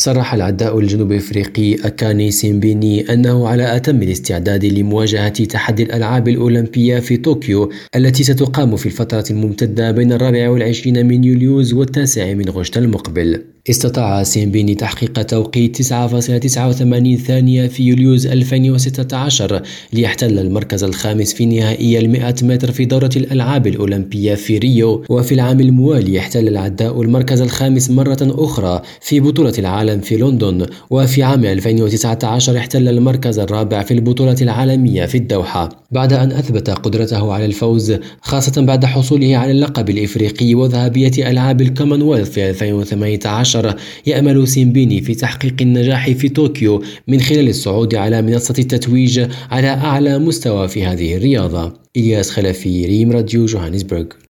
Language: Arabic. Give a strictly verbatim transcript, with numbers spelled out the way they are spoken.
صرح العداء الجنوب أفريقي أكاني سيمبيني أنه على أتم الاستعداد لمواجهة تحدي الألعاب الأولمبية في طوكيو التي ستقام في الفترة الممتدة بين الرابع والعشرين من يوليوز والتاسع من غشت المقبل. استطاع سيمبيني تحقيق توقيت تسعة فاصلة تسعة وثمانين ثانية في يوليوز ألفين وستة عشر ليحتل المركز الخامس في نهائي المئة متر في دورة الألعاب الأولمبية في ريو، وفي العام الموالي احتل العداء المركز الخامس مرة أخرى في بطولة العالم في لندن، وفي عام ألفين وتسعة عشر احتل المركز الرابع في البطولة العالمية في الدوحة بعد أن أثبت قدرته على الفوز، خاصة بعد حصوله على اللقب الإفريقي وذهبية ألعاب الكومنولث في ألفين وثمانية عشر. يأمل سيمبيني في تحقيق النجاح في طوكيو من خلال الصعود على منصة التتويج على أعلى مستوى في هذه الرياضة. إلياس خلفي، ريم راديو، جوهانسبرغ.